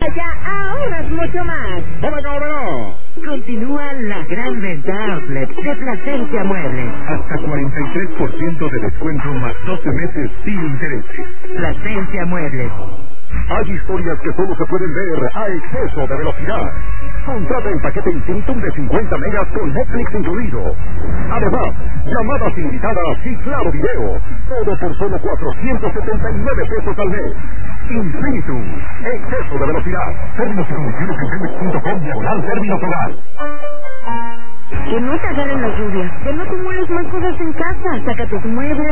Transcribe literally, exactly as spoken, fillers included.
Plaza ahorras mucho más. ¡Toma, cabrón! Continúa la gran venta outlet de Plasencia Muebles. Hasta cuarenta y tres por ciento de descuento más doce meses sin intereses. Plasencia Muebles. Hay historias que solo se pueden ver a exceso de velocidad. Contrata el paquete Infinitum de cincuenta megas con Netflix incluido. Además, llamadas ilimitadas y claro video. Todo por solo cuatrocientos setenta y nueve pesos al mes. Infinitum. Exceso de velocidad. Términos y condiciones en pemex punto com diagonal términos hogar. Que no te agarren las lluvias. Que no acumules más cosas en casa. Saca tus muebles,